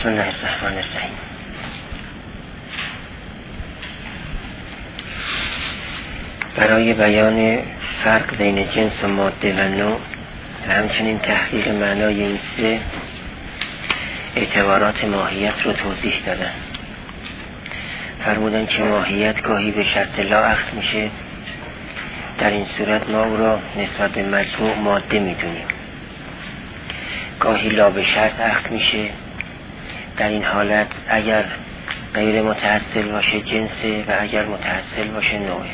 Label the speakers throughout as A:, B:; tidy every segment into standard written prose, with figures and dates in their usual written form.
A: الله الرحمن الرحیم. برای بیان فرق بین جنس و ماده و نوع و همچنین تحقیق معنای این سه اعتبارات ماهیت رو توضیح دادن. فرمودن که ماهیت گاهی به شرط لا اخذ میشه، در این صورت ما او را نسبت به مجموع ماده میدونیم. گاهی لا به شرط اخذ میشه، در این حالت اگر غیر متحصل باشه جنسه و اگر متحصل باشه نوعه.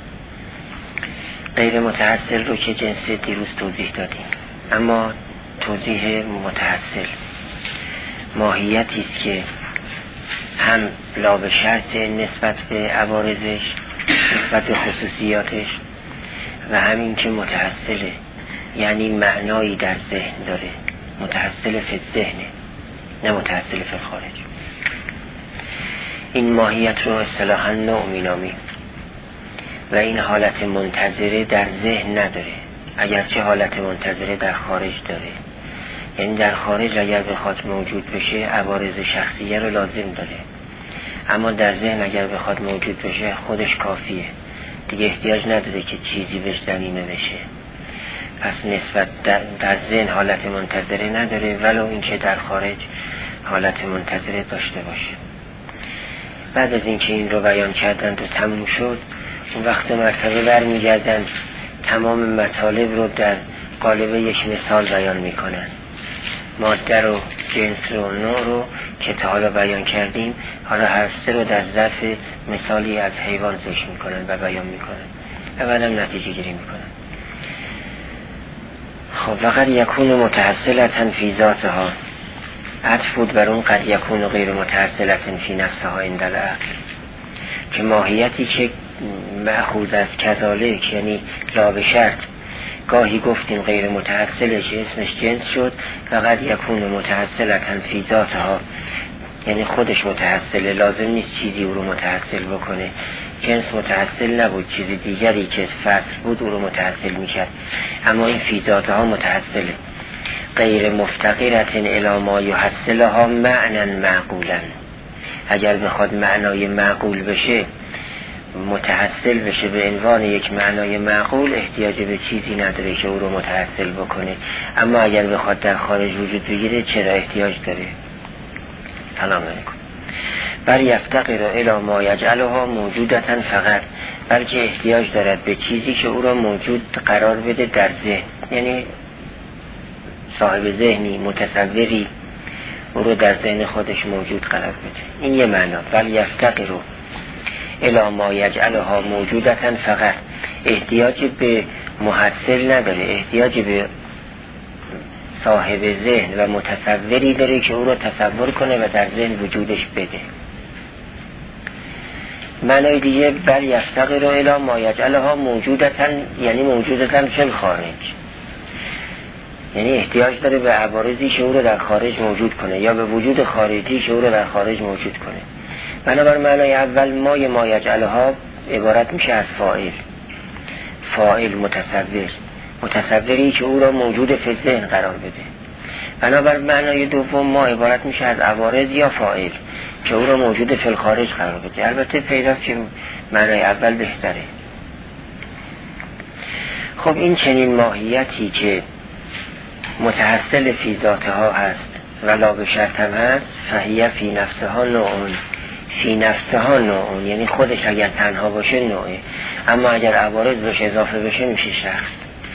A: غیر متحصل رو که جنسه دیروز توضیح دادیم، اما توضیح متحصل ماهیتی است که هم لا به شرط نسبت به عوارضش، نسبت به خصوصیاتش، و همین که متحصله، یعنی معنایی در ذهن داره، متحصل فی ذهنه نه متحصل فی خارج. این ماهیت رو اصطلاحاً نوع مینامیم و این حالت منتظره در ذهن نداره، اگرچه حالت منتظره در خارج داره. یعنی در خارج اگر بخواد موجود بشه عوارض شخصیه رو لازم داره، اما در ذهن اگر بخواد موجود بشه خودش کافیه، دیگه احتیاج نداره که چیزی بهش ضمیمه بشه. پس نسبت در ذهن حالت منتظره نداره، ولو اینکه در خارج حالت منتظره داشته باشه. بعد از اینکه این رو بیان کردن و تموم شد، اون وقت مرتبه برمیگردن تمام مطالب رو در قالب یک مثال بیان میکنن. ماده رو، جنس رو، نوع رو که تا حالا بیان کردیم، حالا هر سه رو در ظرف مثالی از حیوان ذکر میکنن و بیان میکنن و بعدم نتیجه گیری میکنن. خب وقد یکون متحصلة فی ذاتها، عطف بود بر اون قد یکون غیر متحصلة فی نفسها عند العقل، که ماهیتی که مأخوذ از کذالک یعنی لا به شرط، گاهی گفتیم غیر متحصله که اسمش جنس شد، فقط یکون متحصلة فی ذاتها، یعنی خودش متحصله، لازم نیست چیزی او رو متحصل بکنه. جنس متحصل نبود، چیز دیگری که فصل بود او رو متحصل میکرد، اما این فی ذاتها متحصله. غیر مفتقرة الی ما یحصلها معنى معقولا، اگر بخواد معنای معقول بشه، متحصل بشه به عنوان یک معنای معقول، احتیاج به چیزی نداره که او رو متحصل بکنه. اما اگر بخواد در خارج وجود بگیره چرا احتیاج داره؟ سلام علیکم. بر یفتقر الی ما یجعلها موجودتا فقط، بلکه احتیاج دارد به چیزی که او را موجود قرار بده در ذهن، یعنی صاحب ذهنی، متصوری، او رو در ذهن خودش موجود قرار بده. این یه معنا. بل یفتقر الی ما یجعلها موجودتا فقط، احتیاج به محصل نداره، احتیاج به صاحب ذهن و متصوری داره که او رو تصور کنه و در ذهن وجودش بده. معنی دیگه بل یفتقر الی ما یجعلها موجودتا، یعنی موجودتا فی الخارج، یعنی احتیاج داره به عوارضی که او رو در خارج موجود کنه یا به وجود خارجی که او رو در خارج موجود کنه. بنابر معنای اول ما یجعلها عبارت میشه از فاعل متصوری که او را موجود فی ذهن قرار بده. بنابر معنای دوم ما عبارت میشه از عوارض یا فاعل که او را موجود فی الخارج قرار بده. البته پیداست که معنای اول بهتره. خب این چنین ماهیتی که متحصل فی ذاتها هست و لا به شرط هم هست، فهیه فی نفسها نوعون، فی نفسها نوعون، یعنی خودش اگر تنها باشه نوعه، اما اگر عوارض بهش اضافه بشه میشه شخص.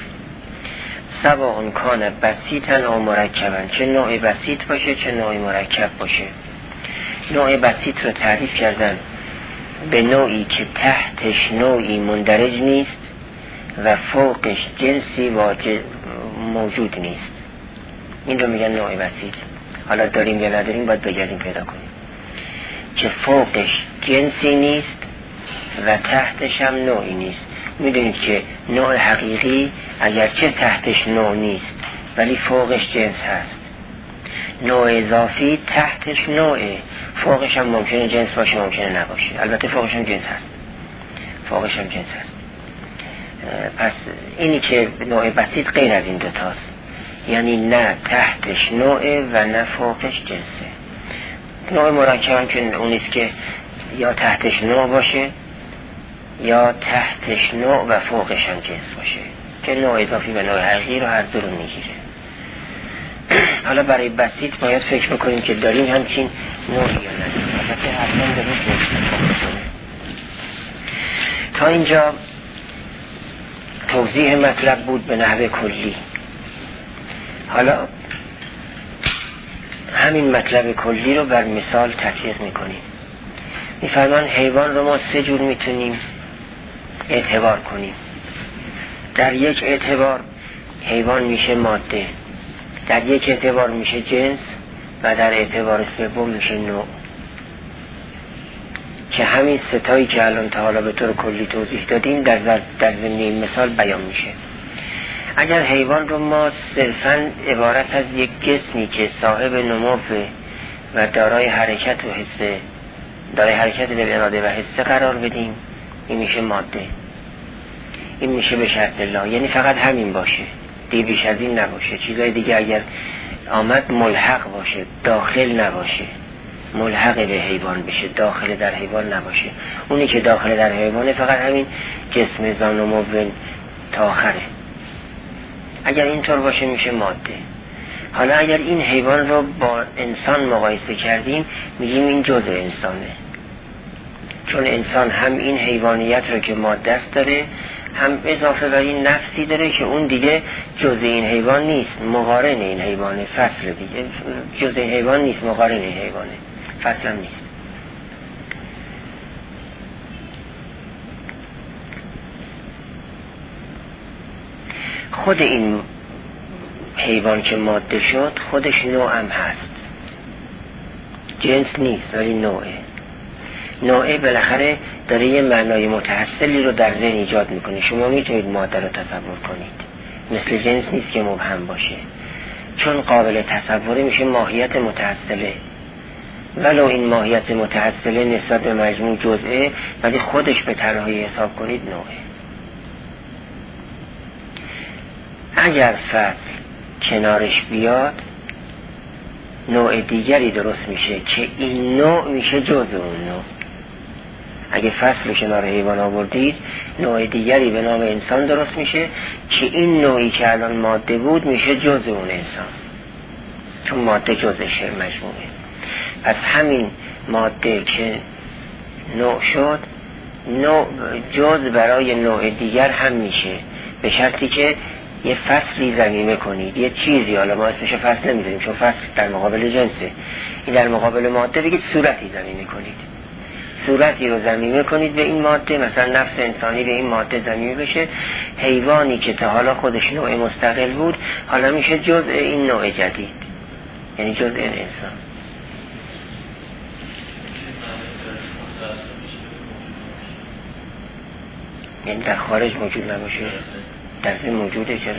A: سواء کان بسیطا و مرکبا، چه نوع بسیط باشه چه نوع مرکب باشه. نوع بسیط رو تعریف کردن به نوعی که تحتش نوعی مندرج نیست و فوقش جنسی موجود نیست، این رو میگن نوع بسیط. حالا داریم یا نداریم باید بگردیم پیدا کنیم که فوقش جنسی نیست و تحتش هم نوعی نیست. میدونید که نوع حقیقی اگرچه تحتش نوع نیست ولی فوقش جنس هست. نوع اضافی تحتش نوعه، فوقش هم ممکنه جنس باشه ممکنه نباشه، البته فوقش هم جنس هست. پس اینی که نوع بسیط غیر از این دوتاست، یعنی نه تحتش نوعه و نه فوقش جنسه. نوع مرکب هم که اون نیست که یا تحتش نوع باشه یا تحتش نوع و فوقش هم جنس باشه که نوع اضافی به نوع حقیقی رو هر دو رو میگیره. حالا برای بسیط باید فکر بکنیم که داریم همچین نوعی یا نداریم. البته حتما به رو کنه. تا اینجا توضیح مطلب بود به نحو کلی. حالا همین مطلب کلی رو بر مثال تطبیق میکنیم. میفرمان حیوان رو ما 3 جور میتونیم اعتبار کنیم. در یک اعتبار حیوان میشه ماده، در یک اعتبار میشه جنس و در اعتبار سوم میشه نوع، که همین 3 تایی که الان تا حالا به طور کلی توضیح دادیم در ضمن این مثال بیان میشه. اگر حیوان رو ما صرفاً عبارت از یک جسمی که صاحب نمو و دارای حرکت و حس، دارای حرکت به اراده و حس قرار بدیم، این میشه ماده. این میشه به شرط الله، یعنی فقط همین باشه، دیگه بیش از این نباشه. چیزای دیگه اگر آمد ملحق باشه، داخل نباشه، ملحق به حیوان بشه، داخل در حیوان نباشه. اونی که داخل در حیوانه فقط همین جسم زان و مبن تا آخره. اگر اینطور باشه میشه ماده. حالا اگر این حیوان رو با انسان مقایسه کردیم میگیم این جزء انسانه، چون انسان هم این حیوانیت رو که ماده است داره، هم اضافه بر این نفسی داره که اون دیگه جزء این حیوان نیست، مقارن این حیوانه، فصل دیگه جزء این حیوان نیست، مقارن این حیوانه، فصل هم نیست. خود این حیوان که ماده شد خودش نوع هم هست، جنس نیست ولی نوعه. نوعه بالاخره داره یه معنای متحصلی رو در ذهن ایجاد میکنه. شما میتونید ماده رو تصور کنید، مثل جنس نیست که مبهم باشه، چون قابل تصوره میشه ماهیت متحصله، ولو این ماهیت متحصله نسبت به مجموع جزئه، ولی خودش به تنهایی حساب کنید نوعه. اگر فصل کنارش بیاد نوع دیگری درست میشه که این نوع میشه جزء اون نوع. اگه فصل کنار حیوان آوردید نوع دیگری به نام انسان درست میشه که این نوعی که الان ماده بود میشه جزء اون انسان، چون ماده جزء مجموعه. پس همین ماده که نوع شد، نوع جزء برای نوع دیگر هم میشه، به شرطی که یه فصلی ضمیمه کنید، یه چیزی، حالا ما اسمش فصل نمیذاریم چون فصل در مقابل جنسه، این در مقابل ماده بگید صورتی ضمیمه کنید، صورتی رو ضمیمه کنید به این ماده، مثلا نفس انسانی به این ماده ضمیمه بشه، حیوانی که تا حالا خودش نوع مستقل بود حالا میشه جزء این نوع جدید، یعنی جزء این انسان. یعنی در خارج موجود نباشه، در ذهن موجوده. چرا؟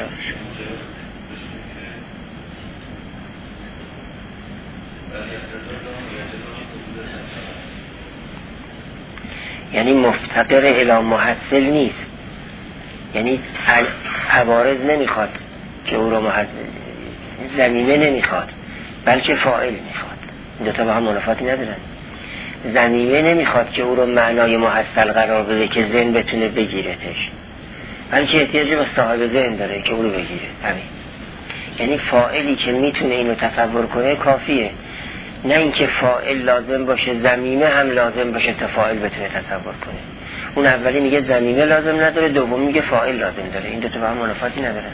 A: یعنی مفتقر الی محصل نیست، یعنی عوارض نمیخواد که او رو زمینه نمیخواد بلکه فاعل میخواد. این دوتا با هم منافاتی ندارن. زمینه نمیخواد که او رو معنای محصل قرار بده که ذهن بتونه بگیرتش، بلکه احتیاج به صاحب ذهن داره که او رو بگیره. همین، یعنی فاعلی که میتونه اینو تصور کنه کافیه، نه اینکه فاعل لازم باشه ضمیمه هم لازم باشه تا فاعل بتونه تصور کنه. اون اولی میگه ضمیمه لازم نداره، دوم میگه فاعل لازم داره. این دو تا با هم منافاتی ندارن.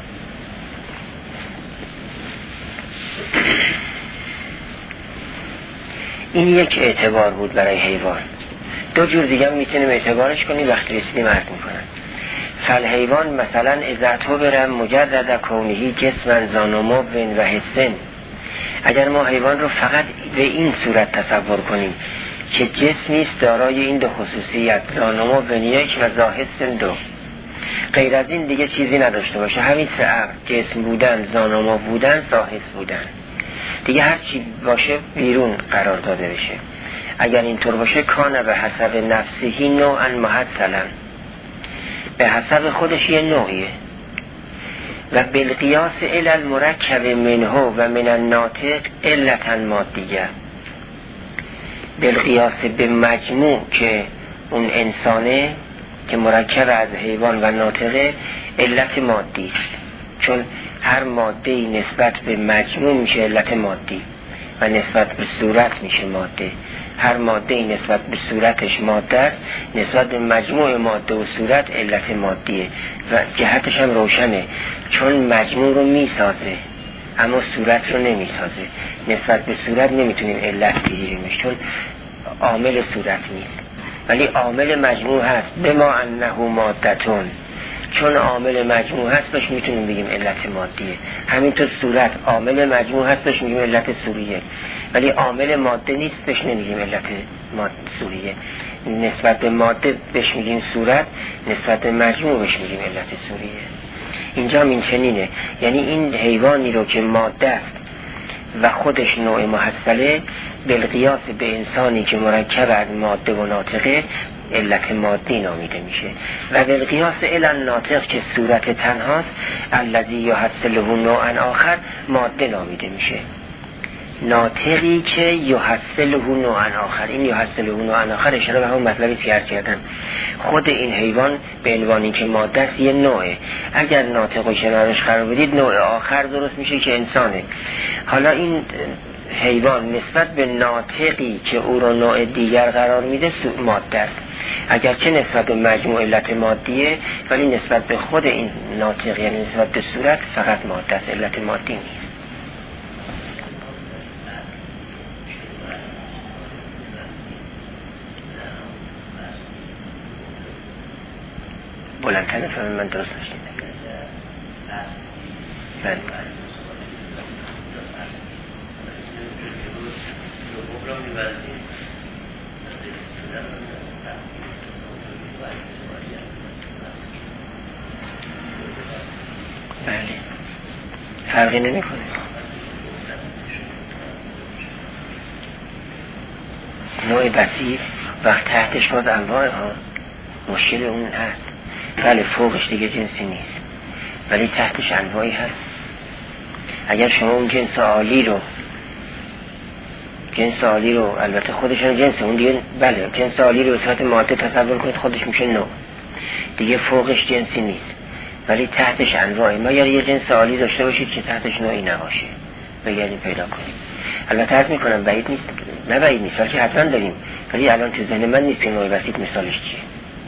A: این یک اعتبار بود برای حیوان. دو جور دیگه میتونیم اعتبارش کنیم، وقتی رسیدیم عرض میکنن. فالحیوان مثلا ازعتو برم مجرد کونهی جسمن زانومو و حسن. اگر ما حیوان رو فقط به این صورت تصور کنیم که جسمیست دارای این دو خصوصیت، زانومو و یک و زاحسن دو، غیر از این دیگه چیزی نداشته باشه، همین سه امر، جسم بودن، زانومو بودن، زاحس بودن، دیگه هر چی باشه بیرون قرار داده بشه. اگر اینطور باشه کانه به حسب نفسهی نوعا محصلا، به حسب خودش یه نوعیه. و بالقیاس الی المرکب منه و من الناطق علتا مادیه، بالقیاس به مجموع که اون انسانه که مرکب از حیوان و ناطقه علت مادی است، چون هر ماده‌ای نسبت به مجموع میشه علت مادی و نسبت به صورت میشه ماده. هر ماده‌ای نسبت به صورتش ماده است، نسبت به مجموع ماده و صورت علت مادیه و جهتش هم روشنه، چون مجموع رو میسازه اما صورت رو نمیسازه. نسبت به صورت نمیتونیم علت بگیریمش چون عامل صورت نیست، ولی عامل مجموع هست. بما انه مادتون، چون عامل مجموع هست بهش میتونیم بگیم علت مادیه. همینطور صورت عامل مجموع هست بهش میگیم علت صوریه، ولی عامل ماده نیست بهش نمیگیم علت صوریه. نسبت به ماده بهش میگیم صورت، نسبت به مجموع بهش میگیم علت صوریه. اینجا این چنینه، یعنی این حیوانی رو که ماده است و خودش نوع محصله، بالقیاس به انسانی که مرکب از ماده و ناطقه علت مادی نامیده میشه. و بالقیاس الی ناطق که صورت تنهاست، الذی یحصله نوعا آخر، ماده نامیده میشه. ناطقی که یحصله نوعا آخر، این یحصله نوعا آخر اشاره به همون مطلبی که عرض کردم. خود این حیوان به عنوانی که ماده است یه نوعه، اگر ناطق و کنارش قرار بدید نوع آخر درست میشه که انسانه. حالا این حیوان نسبت به ناطقی که او رو نوع دیگر قرار میده ماده است، اگرچه نسبت به مجموع علت مادیه، ولی نسبت به خود این ناطق یعنی نسبت به صورت فقط ماده است، علت مادی نیست. بلندتر فهم من درست نشدیم. بله فرقی نمی کنه. نوع بسیط وقت تحتش باز انواع ها، مشکل اون هست. بله فوقش دیگه جنسی نیست ولی تحتش انواعی هست. اگر شما اون جنس عالی رو البته خودش هم جنس اون دیگه، بله جنس عالی رو به صورت ماده تصور کنید، خودش میشه نوع دیگه، فوقش جنسی نیست ولی تحتش انواعی. ما یه جنس عالی داشته باشید که تحتش نوعی نباشه بگردیم پیدا کنیم. البته عرض میکنم بعید نیست، نه بعید نیست بلکه حتما داریم، ولی الان تو ذهن من نیست که نوع بسیط مثالش چیه.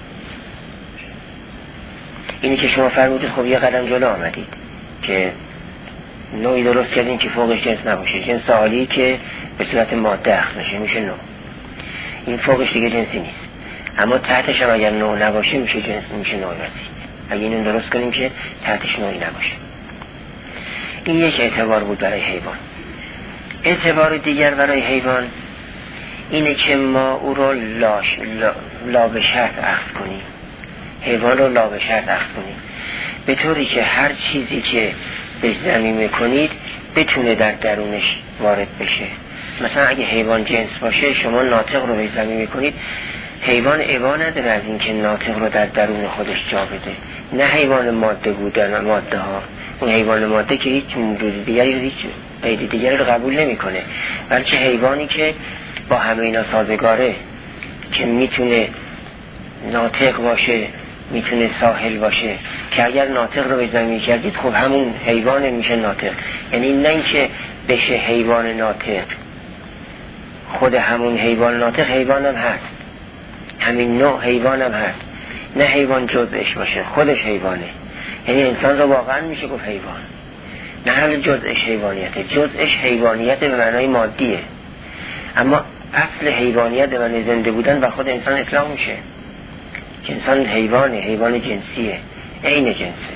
A: اینی که شما فرمودید خب یه قدم جلو آمدید که نوعی درست کردین که فوقش جنس نباشه، جنس عالی که به صورت ماده اخذ بشه میشه نوع. این فوقش دیگه جنسی نیست، اما تحتش هم اگر نوع نباشه میشه جنس، میشه نوع بسیط. اگه اینو درست کنیم که تحتش نوعی نباشه. این یک اعتبار بود برای حیوان. اعتبار دیگر برای حیوان اینه که ما او رو لا به شرط اخذ کنیم، حیوان رو لا به شرط اخذ کنیم، به طوری که هر چیزی که به زمین میکنید بتونه در درونش وارد بشه. مثلا اگه حیوان جنس باشه، شما ناطق رو به زمین میکنید، حیوان ابا نداره از این که ناطق رو در درون خودش جا بده. نه حیوان ماده بودن ماده ها، اون حیوان ماده که هیچ موجود دیگری، هیچ قید دیگری رو قبول نمیکنه، بلکه حیوانی که با همه اینا سازگاره، که میتونه ناطق باشه، میتونه ساحل باشه، که اگر ناطق رو به زمین کردید خب همون حیوان میشه ناطق. یعنی نه اینکه بشه حیوان ناطق، خود همون حیوان ناطق حیوان هم هست، همین نوع حیوان هم هست، نه حیوان جزءش باشه خودش حیوانه. یعنی انسان رو واقعا میشه گفت حیوان، نه همین جزءش حیوانیته، جزءش حیوانیت به معنای مادیه، اما اصل حیوانیت به معنای زنده بودن و خود انسان اطلاق میشه که انسان حیوانه، حیوان جنسیه، عین جنسه.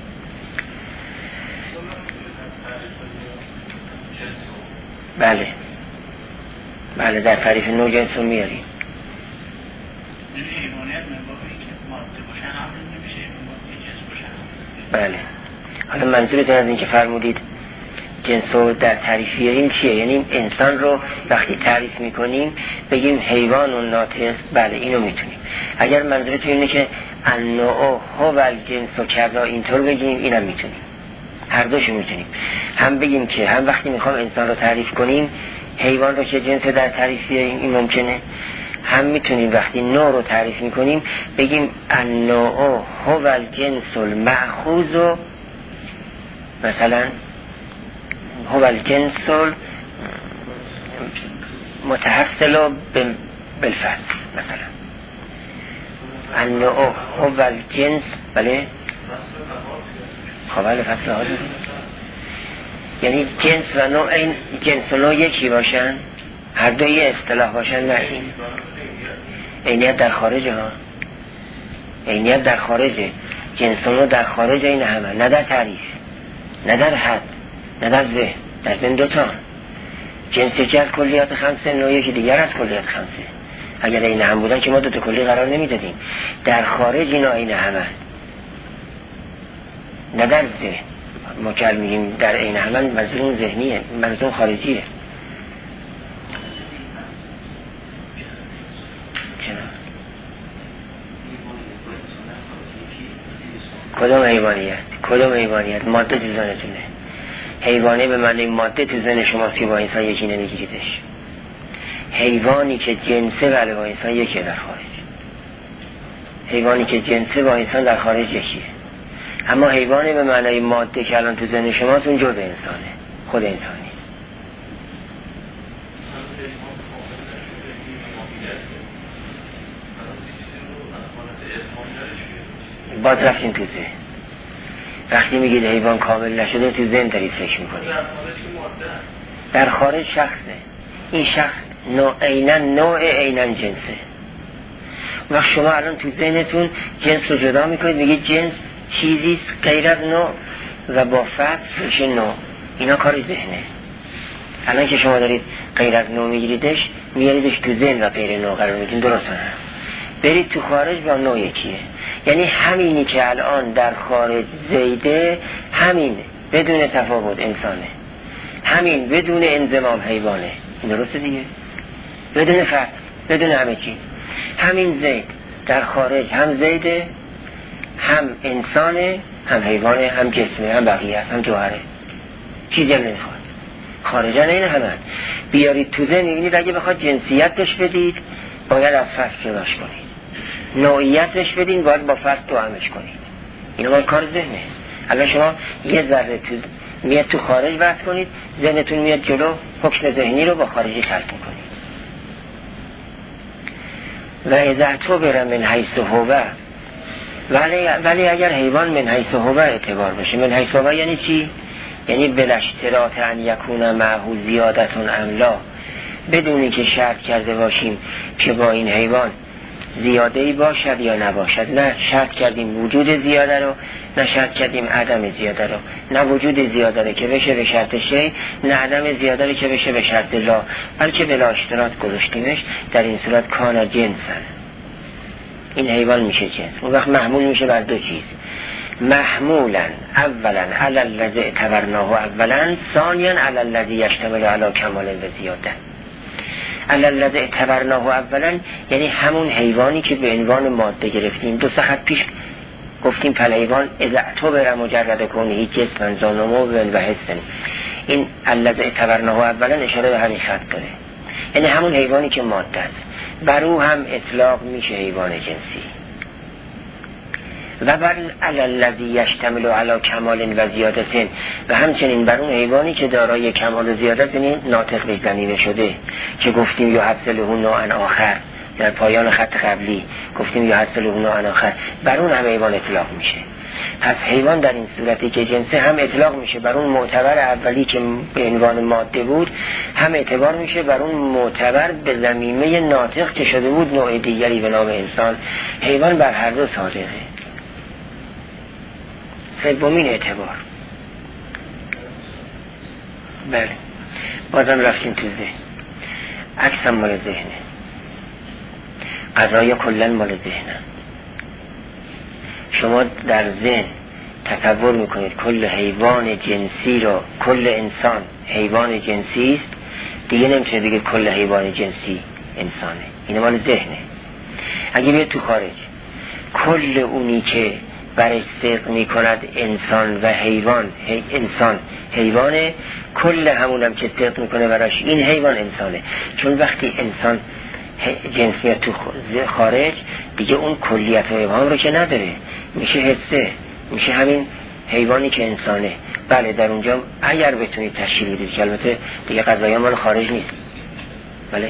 A: بله بله در تعریف نوع جنس رو میاریم. بله حالا منظورتون از این که فرمودید جنس رو در تعریف بیاریم چیه؟ یعنی انسان رو وقتی تعریف میکنیم بگیم حیوان و ناطق، بله اینو میتونیم. اگر منظورتون اینه که النوع هو الجنس و کذا اینطور بگیم، اینم میتونیم، هر دوشو میتونیم. هم بگیم که هم وقتی میخوام انسان رو تعریف کنیم حیوان رو که جنس در تعریف بیاریم این ممکنه. هم میتونیم وقتی نوع رو تعریف میکنیم بگیم النوع هو الجنس المأخوذ، مثلا هو الجنس متحصل بالفصل، مثلا النوع هو الجنس. بله خب فصل ها داریم، یعنی جنس و نوع، این جنس و نوع یکی باشن، هر دوی اصطلاح باشن. نه، این عینیت در خارجه ها، عینیت در خارجه، جنس و نوع در خارج این همه، نه در تعریف، نه در حد، نه در ذهن. در ذهن دوتا، جنس یکی از کلیات خمسه، نوع یکی دیگر از کلیات خمسه. اگر این هم بودن که ما دوتا کلی قرار نمیدادیم. در خارج اینا این همه، نه در ذهن. ما که میگیم در این همه منظور ذهنیه، منظور خارجیه. کدوم حیوانیت؟ کدوم حیوانیت؟ ماده تو ذهنتونه. حیوانه به معنی ماده تو ذهن شماست که با انسان یکی نمیگیریدش. حیوانی که جنسه بله با انسان یکی در خارج. حیوانی که جنسه با انسان در خارج یکیه. اما حیوانی به معنی ماده که الان تو ذهن شماست اون جزء انسانه، خود انسانی. باز رفتیم تو ذهن. وقتی میگید حیوان کامل نشده تو ذهن دارید فکر میکنید. در خارج شخصه. این شخص نوع عیناً جنسه. وقت شما الان تو ذهنتون جنس رو جدا میکنید، میگید جنس چیزیست غیر از نوع و با فتح میشه نوع. اینا کار ذهنه. الان که شما دارید غیر از نوع میگیریدش، میاریدش تو ذهن و غیر نوع قرار میدین، درست نه؟ برید تو خارج با نوع یکیه. یعنی همینی که الان در خارج زیده، همین بدون تفاوت انسانه، همین بدون انضمام حیوانه. این درسته دیگه؟ بدون فرق، بدون همه چی. همین زید در خارج هم زیده، هم انسانه، هم حیوانه، هم جسمه، هم بقیه، هم جوهره. چیزی هم نمیخواد. خارجا این همه بیارید تو ذهن، میبینید اگه بخواد جنسیتش بدید باید از فصل جداش کنید، نوعیتش بدین باید با فصل توامش کنید. اینا باید کار ذهنه. الان شما یه ذره تو میاد تو خارج وصل کنید، ذهنتون میاد جلو، حکم ذهنی رو با خارجی ترک میکنید. و اذا تو برم من حیث هو، ولی اگر حیوان من حیث هو اعتبار بشه. من حیث هو یعنی چی؟ یعنی بلاشتراط ان یکون معه زیادتون املا، بدونی که شرط کرده باشیم که با این حیوان زیاده‌ای باشد یا نباشد. نه شرط کردیم وجود زیاده رو، نه شرط کردیم عدم زیاده رو. نه وجود زیاده رو که بشه به شرط شی، نه عدم زیاده رو که بشه به شرط لا، بلکه بلا اشتراط گذاشتیمش. در این صورت کان جنسن، این حیوان میشه جنس. اون وقت محمول میشه بر دو چیز. محمولا اولا علی الذی اعتبرناه اولا، ثانیا علی الذی یشتمل علی کمال و زیاده. علی الذی اعتبرناه اولا یعنی همون حیوانی که به عنوان ماده گرفتیم. دو خط پیش گفتیم فالحیوان اذا اعتبر مجرد کونه جسما ذا نمو و حس. این الذی اعتبرناه اولا اشاره به همین خط داره، یعنی همون حیوانی که ماده است. بر او هم اطلاق میشه حیوان جنسی. و بر علی الذی یشتمل علی کمال و زیادت، و همچنین بر اون حیوانی که دارای کمال و زیادت، یعنی ناطق به زمینه شده، که گفتیم یحصله نوعا آخر در پایان خط قبلی، گفتیم یحصله نوعا آخر، بر اون هم حیوان اطلاق میشه. پس حیوان در این صورتی که جنسه هم اطلاق میشه بر اون معتبر اولی که به عنوان ماده بود، هم اعتبار میشه بر اون معتبر به ضمیمه ناطق که شده بود نوع دیگری به نام انسان. حیوان بر هر دو صادقه. سومین اعتبار. بله بازم رفتیم تو ذهن. عکس هم مال ذهنه، قضایا کلن مال ذهنه. شما در ذهن تصور میکنید کل حیوان جنسی رو، کل انسان حیوان جنسی است، دیگه نمیشه بگید کل حیوان جنسی انسانه. این مال ذهنه. اگه بیاد تو خارج، کل اونی که برای صدق می کند انسان و حیوان. انسان حیوانه، کل همونم که صدق می کنه براش این حیوان انسانه. چون وقتی انسان جنسیت تو خارج دیگه اون کلیت و ابهام رو که نداره، میشه حسه، میشه همین حیوانی که انسانه. بله در اونجا اگر بتونید تشکیل بدید که البته دیگه قضایی مال خارج نیست. بله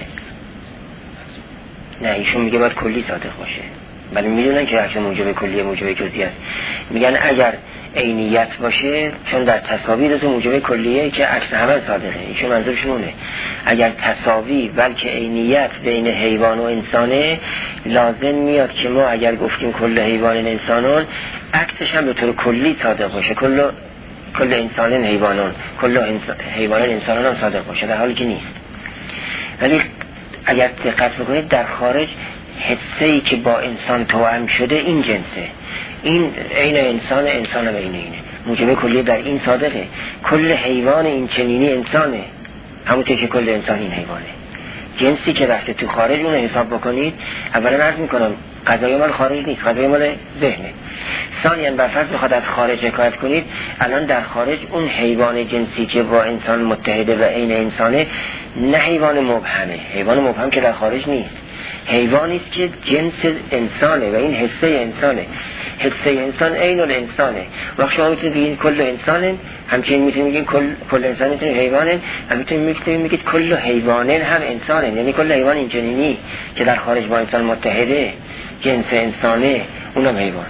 A: نه ایشون میگه باید کلی صادق باشه. بله میدونن که عکس موجب کلیه موجب جزئی است. میگن اگر عینیت باشه، چون در تساوی دو موجب کلیه که عکس همه صادقه، ایشون منظورشون اونه. اگر تساوی بلکه عینیت بین حیوان و انسانه، لازم میاد که ما اگر گفتیم کل حیوان انسانون، عکسش هم به طور کلی صادق باشه. کل انسان حیوانون، کل حیوان انسانون هم صادق باشه، در حالی که نیست. ولی اگر دقت بکنید در خارج حسه‌ای که با انسان توأم شده این جنسه، این عین انسان و اینه موجب کلیه در این صادقه. کل حیوان این چنینی انسانه، همونطور که کل انسان این حیوانه. جنسی که رفته تو خارج اون حساب بکنید، اولا عرض میکنم قضایی مال خارج نیست، قضایی مال ذهنه. ثانیاً بر فرض بخواد از خارج حکایت کنید، الان در خارج اون حیوان جنسی که با انسان متحده و عین انسانه نه حیوان مبهمه. حیوان مبهم که در خارج نیست، حیوانی است که جنس انسانه و این حسه انسانه. حسه انسان عین الانسانه. وقتی شما میتونید بگید کل انسانه، همچنین میتونید بگید کل انسان میتونید حیوانه، همینطور میتونید کل حیوانه هم انسانه. یعنی کل حیوان اینجنینی که در خارج با انسان متحده جنس انسانه اونم حیوان.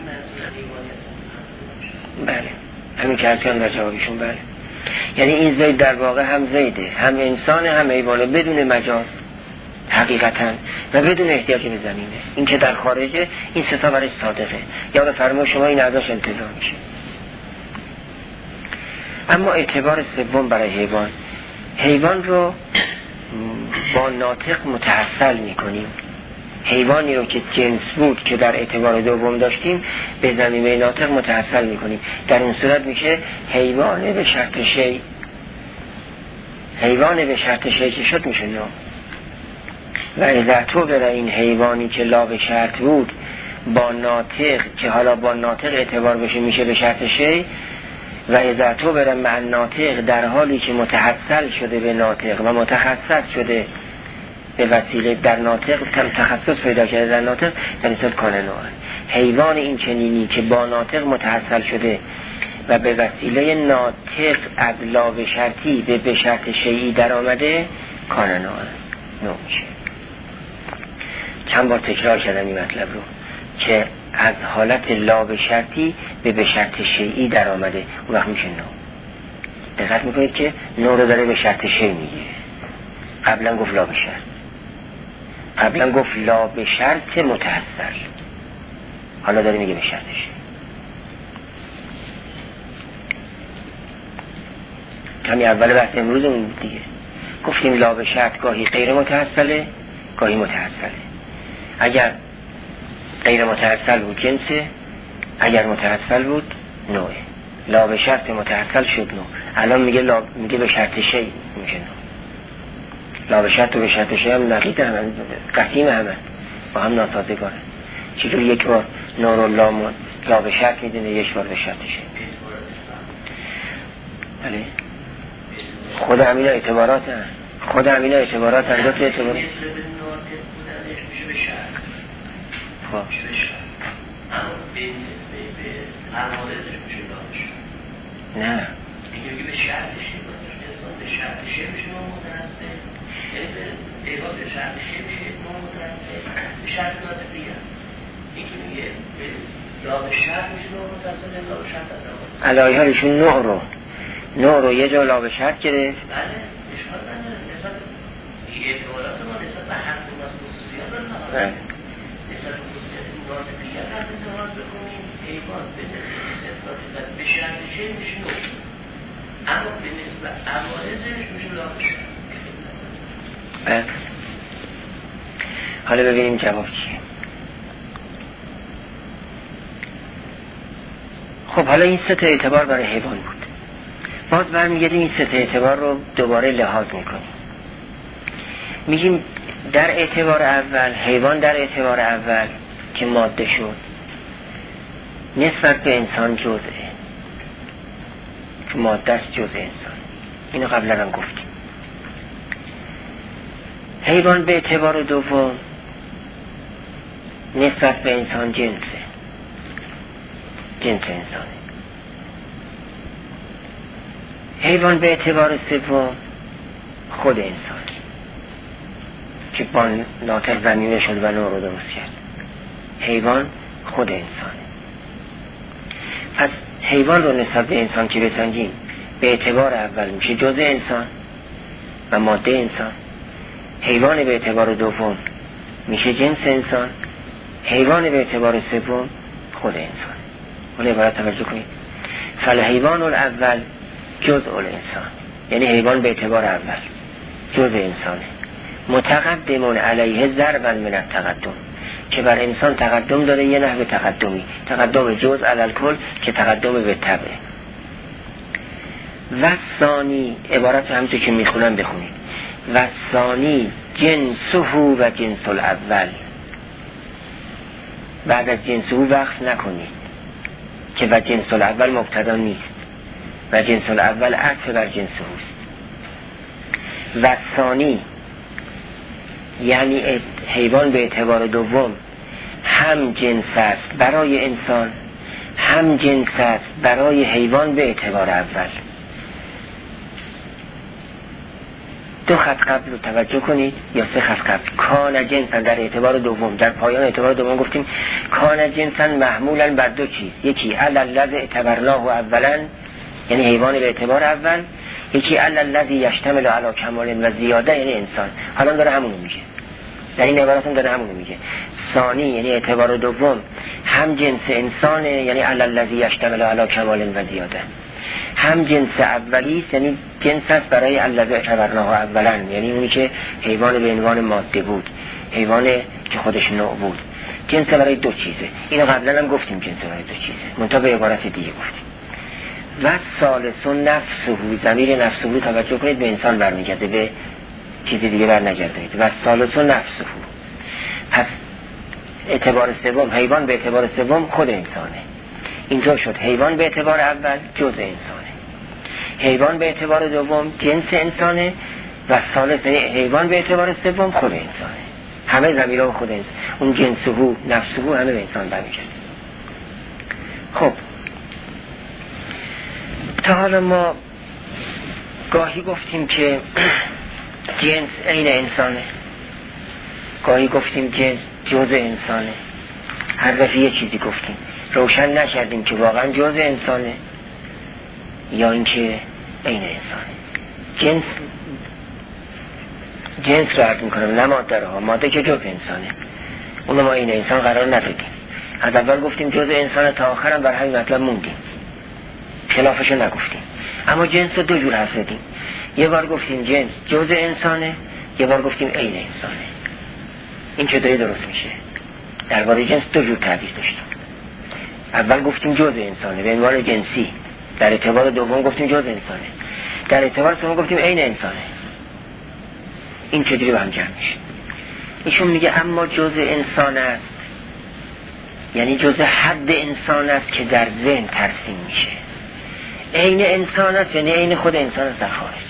A: بله همین که ارکان در جوابشون. بله یعنی این زید در واقع هم زیده، هم انسانه، هم حیوانه، بدون مجاز حقیقتا و بدون احتیاج به زمینه. این که در خارجه این ستا برای صادقه. یا فرما شما این ازش انتظار میشه. اما اعتبار سوم برای حیوان رو با ناطق متحصل میکنیم. حیوانی رو که جنس بود که در اعتبار دوم داشتیم به زمینه ناطق متحصل میکنیم. در اون صورت میشه حیوان به شرط شیء. حیوان به شرط شیء که شد میشه نوع. و اذا تو بر این حیوانی که لا به شرط بود با ناطق که حالا با ناطق اعتبار بشه میشه به شرط شیء. و اذا تو بر مع ناطق در حالی که متحصل شده به ناطق و متخصص شده به وسیله در ناطق، تخصص پیدا کرده در ناطق، در اصل کنه نوع. حیوان این چنینی که با ناطق متحصل شده و به وسیله ناطق از لا به شرطی به شرط شیئی در آمده کنه نوع میشه. چند بار تکرار کردم این مطلب رو که از حالت لا به شرطی به شرط شیئی در آمده، اون وقت میشه نوع. دقت میکنید که نوع رو داره به شرط شیئی میگه. قبلا گفت لا به شرط، قبلا گفت لا به شرط متحصل، حالا داره میگه به شرط شیئی. کمی اول بحث امروز اون دیگه گفتیم لا به شرط گاهی غیر متحصله گاهی متحصله. اگر غیر متحصل بود جنسه، اگر متحصل بود نوعه. لا به شرط متحصل شد نوع. الان میگه به شرط شیء میشه نوع. لا به شرط و به شرط شیء هم نقیض هم قسیم همه با هم ناسازگاره. چطور یک بار نور و لا به شرط میدونه، یک بار به شرط شیء. بله خود همینا اعتبارات هم دو تا اعتبارات نه
B: میگه به شرطش به شرطش میشه ما متناسب، یعنی به ایوان به شرطش میشه ما متناسب به شرط ناطق دیگه. یکی میگه یا به شرط میشه ما متناسب یا به شرط از
A: علایه ها ایشون نوع رو یه جا لا به شرط گرفت.
B: بله اشکال نداره، نسبت اعتبارات ما نسبت به حق و خصوصیات دارن. نسبت به خصوصیات ناطقیت هم انتقاد بکنیم ایوان به شرطش میشه نوع، اما به نسبت عوارضش میشه لا به شرط.
A: حالا ببینیم جواب چیه. خب حالا این سه تا اعتبار برای حیوان بود. باز برمیگردیم این سه تا اعتبار رو دوباره لحاظ میکنیم. میگیم در اعتبار اول، حیوان در اعتبار اول که ماده شد، نسبت به انسان جزءه، که ماده است جزء انسان. اینو قبلا هم گفتیم. حیوان به اعتبار دوم نسبت به انسان جنس انسانه. حیوان به اعتبار سوم خود انسان که با ناطق زمینه شد و نور رو درست کرد. حیوان خود انسانه. پس حیوان رو نسبت به انسان که بسنجیم به اعتبار اول میشه جزء انسان و ماده انسان. حیوان به اعتبار دوم میشه جنس انسان. حیوان به اعتبار سوم خود انسان. ولی عبارت توجه کنید، فالحیوان الاول جزء الانسان، یعنی حیوان به اعتبار اول جزء انسانه، متقدمون علیه ضربا من التقدم، که بر انسان تقدم داره، یه نحو تقدمی، تقدم جزء علی الکل که تقدم به تبع. و ثانی، عبارت همونطور که میخونم بخونید، و ثانی جنسه و جنس الاول. بعد از جنسه وقت نکنید که و جنس الاول مبتدا نیست و جنس الاول عطف بر جنسه است. و ثانی یعنی حیوان به اعتبار دوم هم جنس است برای انسان، هم جنس است برای حیوان به اعتبار اول. دو خط قبل رو توجه کنید یا سه خط قبل. کان جنسن در اعتبار دوم، در پایان اعتبار دوم گفتیم کان جنسن محمولا بر دو چیز، یکی الذی اعتبرناه اولا یعنی حیوان به اعتبار اول، یکی الذی یشتمل علی کمال و زیاده یعنی انسان. حالا داره همونو میگه، در این عبارت هم داره همونو میگه. ثانی یعنی اعتبار دوم هم جنس انسانه، یعنی الذی یشتمل علی کمال و زیاده. هم جنس اولی یعنی جنس است برای الذی اعتبرناه اولا، یعنی اونی که حیوان به عنوان ماده بود، حیوان که خودش نوع بود. جنس برای دو چیزه. اینو قبلا هم گفتیم، جنس برای دو چیزه، منتها به عبارت دیگه گفتیم. و ثالث نفسه، ضمیر نفسه رو توجه کنید به انسان برمیگرده، به چیزی دیگه برنگرده. و ثالث نفسه، پس اعتبار سوم حیوان به اعتبار سوم خود انسانه. اینجا شد حیوان به اعتبار اول جزء انسانه، حیوان به اعتبار دوم جنس انسانه و ثالث حیوان به اعتبار سوم خود انسانه. همه ضمیرها خود انسان، اون جنسه نفسه همه به انسان برمیگرده. خب تا حالا ما گاهی گفتیم که جنس عین انسانه، گاهی گفتیم جنس جزء انسانه، هر دفعه یه چیزی گفتیم، روشن نکردیم که واقعا جزء انسانه یا اینکه عین انسانه. جنس رو عرض میکنم، نه ماده رو، ماده که جزء انسانه اونو ما عین انسان قرار ندادیم. از اول گفتیم جزء انسانه تا آخرم بر همین مطلب موندیم، خلافشو نگفتیم. اما جنس رو دو جور حرف زدیم، یه بار گفتیم جنس جزء انسانه، یه بار گفتیم عین انسانه. این چطوری درست میشه؟ درباره جنس دو جور تعبیر داشتیم. اول گفتیم جزء انسانه به عنوان جنسی، در اعتبار دوم گفتیم جزء انسانه، در اعتبار سوم گفتیم عین انسانه. این چجوری با هم جمع میشه؟ ایشون میگه اما جزء انسان است یعنی جزء حد انسان است که در ذهن ترسیم میشه. عین انسان است یعنی عین خود انسان است در خارج.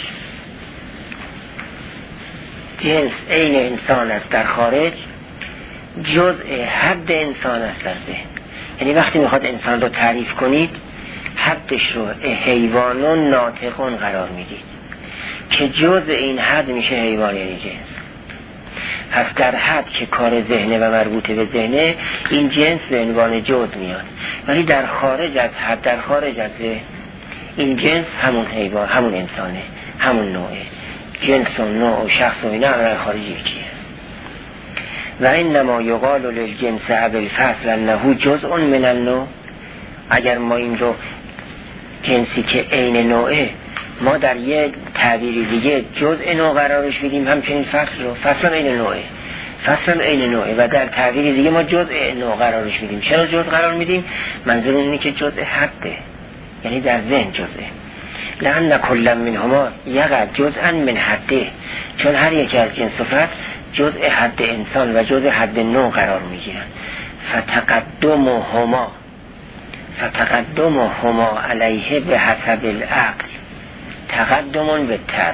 A: جنس عین انسان است در خارج، جزء حد انسان است در ذهن. یعنی وقتی میخواد انسان رو تعریف کنید حدش رو حیوانون ناطقون قرار میدید که جزء این حد میشه حیوان یعنی جنس. پس در حد که کار ذهنه و مربوطه به ذهنه این جنس به عنوان جزء میاد، ولی در خارج از حد، در خارج از ذهن این جنس همون حیوان، همون انسانه، همون نوعه. جنس و نوع و شخص و اینا در خارج یکیه. و انما یقال للجنس بالفصل انه جزء من النوع. اگر ما این رو جنسی که عین نوعه ما در یک تعبیر دیگه جزء نوع قرارش بدیم، همچنین فصل عین نوعه، فصل عین نوعه و در تعبیر دیگه ما جزء نوع قرارش بدیم. چرا جزء قرار میدیم؟ منظور اینه که جزء حده، یعنی در ذهن جزء. لأن کل منهما یقع جزءا من حده، چون هر یک از جنس و فصل جزء حد انسان و جزء حد نوع قرار میگیرن. فتقدمهما فتقدمهما علیه به حسب العقل تقدم به تبع.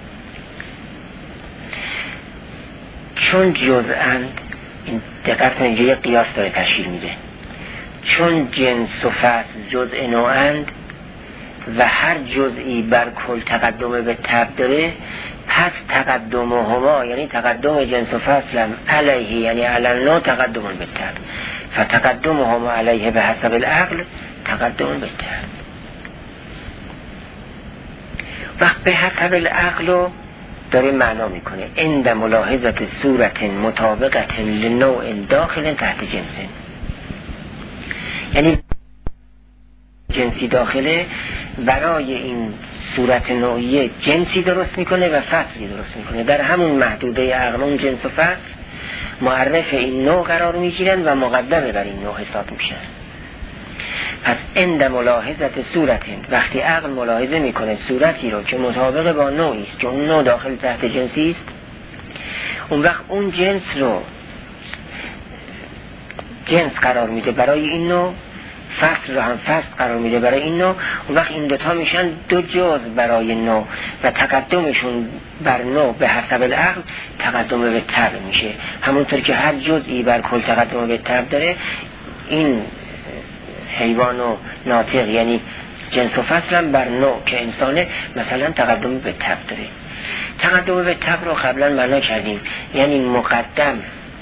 A: چون جزءاند، این دقت کنید اینجا یه قیاس داره تشکیل میده، چون جنس و فصل جزء نوعند و هر جزئی بر کل تقدم به تبع داره، پس تقدمهما یعنی تقدم جنس و فصل هم علیه یعنی علی نوع تقدم به تبع، فتقدمهما علیه به حسب العقل تقدم به تبع. وقت به حسب العقل رو داره معنا میکنه عند ملاحظت صورت مطابقت لنوع داخل تحت جنس، یعنی جنسی داخله برای این صورت نوعیه جنسی درست میکنه و فصلی درست میکنه، در همون محدوده عقل اون جنس و فصل معرف این نوع قرار میگیرن و مقدمه بر این نوع حساب میشن. پس عند ملاحظت صورت، وقتی عقل ملاحظه میکنه صورتی رو که مطابق با نوعی است که اون نوع داخل تحت جنسی است، اون وقت اون جنس رو جنس قرار میده برای این نوع، فصل رو هم فصل قرار میده برای این نوع، اون وقت این دوتا میشن دو جز برای نوع و تقدمشون بر نوع به حسب العقل تقدم به تبع میشه. همونطور که هر جزئی بر کل تقدم به تبع داره، این حیوان و ناطق یعنی جنس و فصل هم بر نوع که انسانه مثلا تقدم به تبع داره. تقدم به تبع رو قبلا معنا کردیم، یعنی مقدم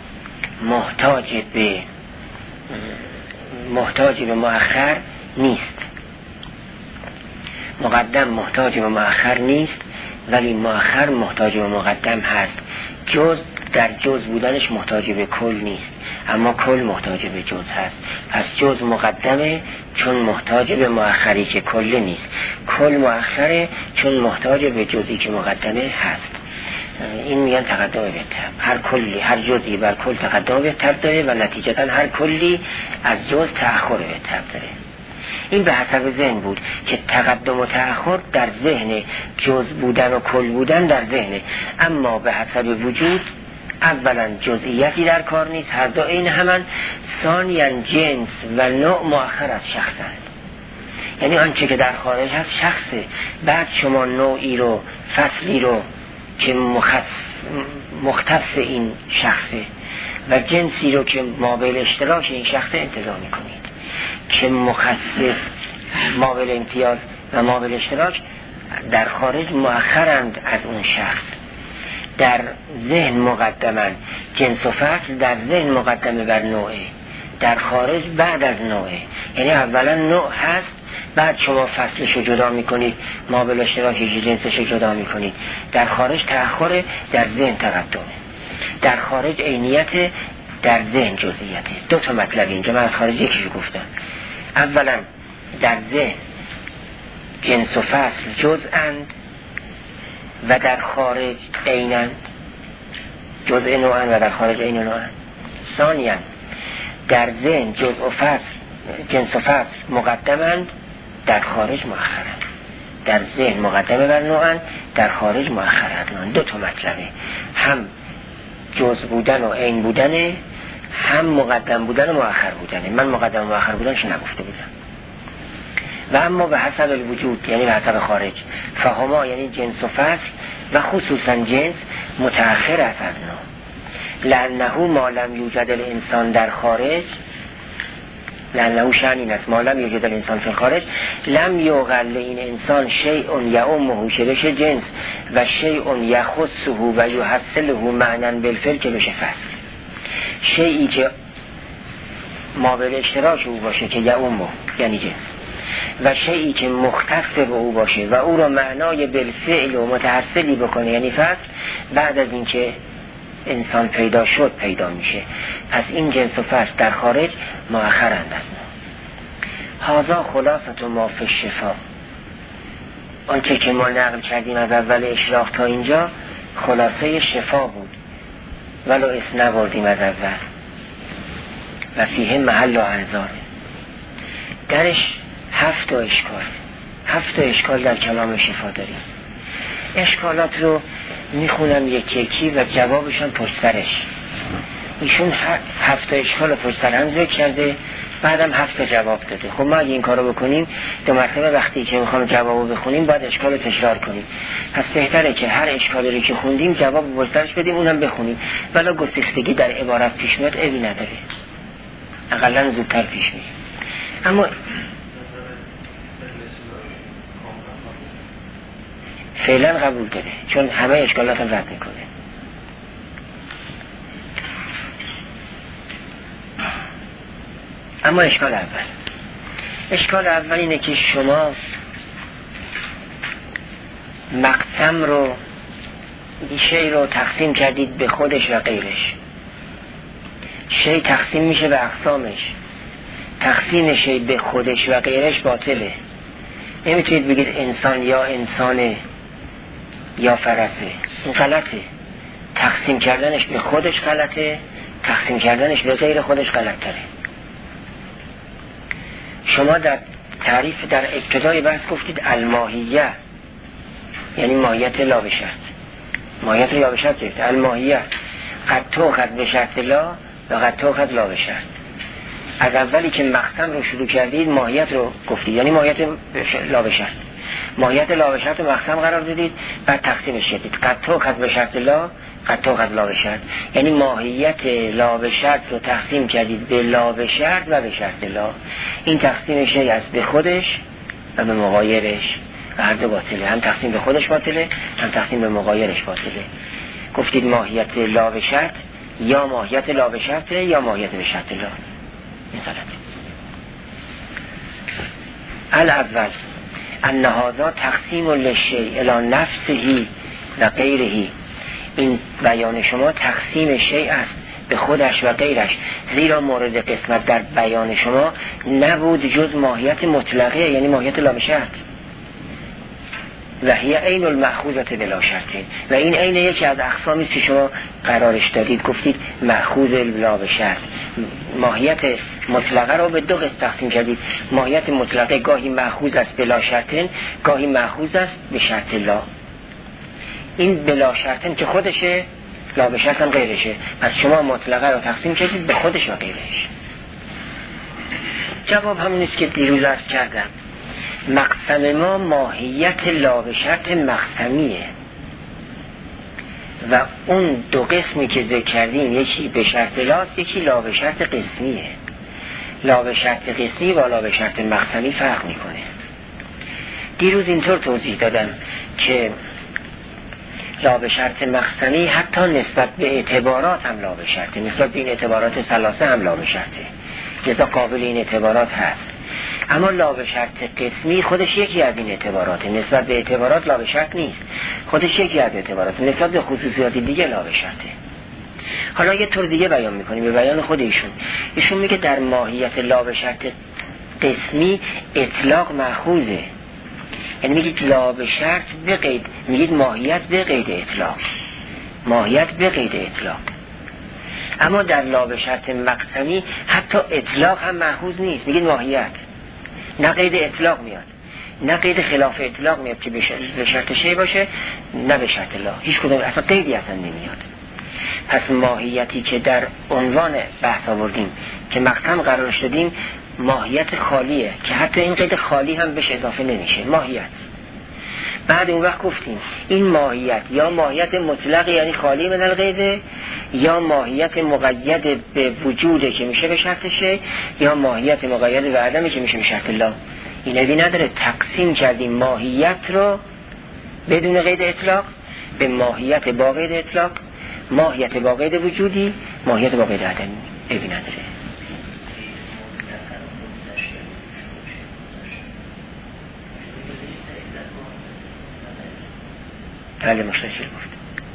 A: محتاج به مؤخر نیست، مقدم محتاج به مؤخر نیست ولی مؤخر محتاج به مقدم هست. جز در جز بودنش محتاج به کل نیست اما کل محتاج به جز هست. پس جز مقدمه چون محتاج به مؤخری که کل نیست، کل مؤخره چون محتاج به جزی که مقدمه هست. این میگن تقدم به تبع. هر جزئی بر کل تقدم به تبع داره و نتیجتا هر کلی از جز تأخر به تبع داره. این به حسب ذهن بود که تقدم و تأخر در ذهن، جز بودن و کل بودن در ذهنه، اما به حسب وجود اولا جزئیاتی در کار نیست، هر دو این همان، ثانیاً جنس و نوع مؤخر از شخصند، یعنی آنچه که در خارج هست شخصه، بعد شما نوعی رو فصلی رو که مختص این شخصه و جنسی رو که مابل اشتراک این شخصه انتظار میکنید که مخصص مابل امتیاز و مابل اشتراک در خارج مؤخرند از اون شخص. در ذهن مقدمن، جنس و فصل در ذهن مقدمه بر نوعه، در خارج بعد از نوعه، یعنی اولا نوع هست بعد شما فصلشو جدا میکنید، مابل اشتراکی جنسشو جدا میکنید. در خارج تأخر، در ذهن تقدمه. در خارج عینیت، در ذهن جزئیته. دو تا مطلب اینجا من از خارج یکیشو گفتم. اولا در ذهن جنس و فصل جزءاند و در خارج عیناند، جزء نوعاند و در خارج عین نوعاند. ثانیا در ذهن جزء و فصل جنس و فصل مقدمند، در خارج مؤخرند. در ذهن مقدمه بر نوعاند، در خارج مؤخرند. دو تا مطلبه، هم جزء بودن و عین بودنه، هم مقدم بودن و مؤخر بودنه. من مقدم و مؤخر بودنش نگفته بودم. و اما به حسب الوجود یعنی به حسب خارج، فهما یعنی جنس و فصل و خصوصا جنس متأخر است از نوع. لأنه ما لم یوجد الانسان در خارج، لأنه شأن این است ما لم یوجد الانسان فی الخارج لم یوغل این انسان شیء یعمه که بشه جنس و شیء یخصه و یحصله معنی بالفعل که بشه فصل. شیئی که مابل اشتراک او باشه که یعمه یعنی جنس، و شیئی که مختص به او باشه و او را معنای بالفعل و متحصلی بکنه یعنی فصل، بعد از اینکه انسان پیدا شد پیدا میشه. پس این جنس و فصل در خارج مؤخرند است. هذا خلاصه ما فی الشفا. آنچه که ما نقل کردیم از اول اشراق تا اینجا خلاصه شفا بود، ولو اسم نبردیم از اول. و فیه محل و انظار، درش 7 اشکال، 7 اشکال در کلام شفا داریم. اشکالات رو میخونم یکی یکی و جوابشان پشت سرش. ایشون 7 اشکال پشت سر هم ذکر کرده بعدم 7 جواب داده. خب ما اگه این کارو بکنیم 2 مرتبه وقتی که میخوام جوابو بخونیم باید اشکال رو تکرار کنیم. پس بهتره که هر اشکالی رو که خوندیم جواب گسترش بدیم اونم بخونیم. ولی گسستگی در عبارت پیش میاد عیبی نداره، اقلا زودتر پیش میاد. اما فعلا قبول داره چون همه اشکالات هم رد میکنه. اما اشکال اول اینه که شما مقسم رو شی رو تقسیم کردید به خودش و غیرش. شی تقسیم میشه به اقسامش، تقسیم شی به خودش و غیرش باطله. نمیتونید بگید انسان یا انسانه یا فرسه، این غلطه. تقسیم کردنش به خودش غلطه، تقسیم کردنش به غیر خودش غلط تره. شما در تعریف در ابتدای بحث گفتید الماهیه، یعنی ماهیت لا به شرط. ماهیت لا به شرط گفت الماهیه قد توخذ به شرط لا و قد توخذ لا به شرط. از اولی که مقسم رو شروع کردید ماهیت رو گفتید، یعنی ماهیت لا به شرط. ماهیت لا به شرط رو مقسم قرار دادید، بعد تقسیمش کردید. قد توخذ به شرط لا قد توخذ لا به شرط، یعنی ماهیت لا به شرط رو تقسیم کردید به لا به شرط و به شرط لا. این تقسیم شی از به خودش و به مغایرش و هر دو باطله. هم تقسیم به خودش باطله، هم تقسیم به مغایرش باطله. گفتید ماهیت لا به شرط یا ماهیت لا به شرط یا ماهیت به شرط لا. این غلطه. الاول ان هذا تقسیم للشیء الی نفسه و غیره. این بیان شما تقسیم شیء است به خودش و غیرش، زیرا مورد قسمت در بیان شما نبود جز ماهیت مطلقه، یعنی ماهیت لا به شرط. و هی عین المأخوذة بلا شرط، و این عین یکی از اقسامی که شما قرارش دادید، گفتید مأخوذ لا به شرط. ماهیت مطلقه رو به 2 قسم تقسیم کردید. ماهیت مطلقه گاهی مأخوذ است بلا شرط، گاهی مأخوذ است به شرط لا. این بلا شرط که خودشه، لا به شرط هم غیرشه. پس شما مطلقه رو تقسیم کردید به خودش و غیرش. جواب همونیست که دیروز عرض کردم. مقسم ما ماهیت لا به شرط مقسمیه و اون 2 قسمی که ذکر کردیم، یکی به شرط لا، یکی لا به شرط قسمیه. لا به شرط قسمی و لا به شرط مقسمی فرق میکنه. دیروز اینطور توضیح دادم که لا به شرط مقسمی حتی نسبت به اعتبارات هم لا به شرطه، نسبت به این اعتبارات ثلاثه هم لا به شرطه، لذا قابل این اعتبارات هست. اما لا به شرط قسمی خودش یکی از این اعتباراته، نسبت به اعتبارات لا به شرط نیست، خودش یکی از اعتباراته، نسبت به خصوصیات دیگه لا به شرطه. حالا یه طور دیگه بیان میکنیم به بیان خود ایشون میگه در ماهیت لا به شرط قسمی اطلاق مأخوذه، یعنی میگید لا به شرط به قید، میگید ماهیت به قید اطلاق، ماهیت به قید اطلاق. اما در لا به شرط مقسمی حتی اطلاق هم مأخوذ نیست، میگید ماهیت، نه قید اطلاق میاد، نه قید خلاف اطلاق میاد که به شرط شی باشه، نه به شرط لا، هیچ کدوم اصلا قیدی اصلا نمیاد. پس ماهیتی که در عنوان بحث آوردیم که مقسم قرار شدیم ماهیت خالیه که حتی این قید خالی هم بهش اضافه نمیشه، ماهیت. بعد اون وقت گفتیم این ماهیت یا ماهیت مطلق یعنی خالی من القیده، یا ماهیت مقید به وجوده که میشه به شرط شی، یا ماهیت مقید به عدمی که میشه به شرط لا. این ابی نداره. تقسیم کردیم ماهیت رو بدون قید اطلاق به ماهیت با قید اطلاق، ماهیت با قید وجودی، ماهیت با قید عدمی. ابی نداره. بله مشترک گفت.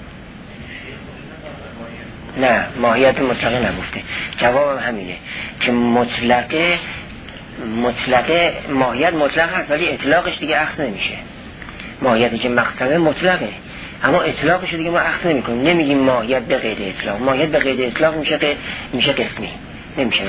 A: نه ماهیت مطلقه نگفته. جواب همینه که مطلقه ماهیت مطلق هست ولی اطلاقش دیگه اخذ نمیشه. ماهیتی که مقسمه مطلقه اما اطلاقش دیگه ما اخذ نمیکنیم، نمیگیم ماهیت به قید اطلاق. ماهیت به قید اطلاق میشه قسمی، نمیشه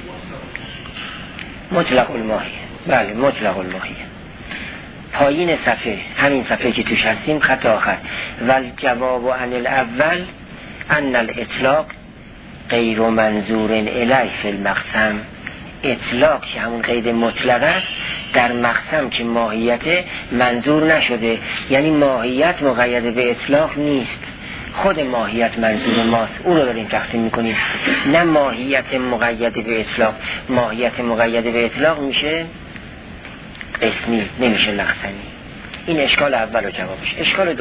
A: مطلق الماهیه. بله مطلق الماهیه. پایین صفحه، همین صفحه که توش هستیم، خط آخر، والجواب عن الاول ان الاطلاق غیر منظور الیه فی المقسم اطلاق که همون قید مطلق است در مقسم که ماهیت منظور نشده، یعنی ماهیت مقید به اطلاق نیست، خود ماهیت منظور ماست، اون رو داریم تقسیم میکنیم، نه ماهیت مقید به اطلاق. ماهیت مقید به اطلاق میشه اسمی، نمیشه مقسمی. این اشکال اول و جوابش.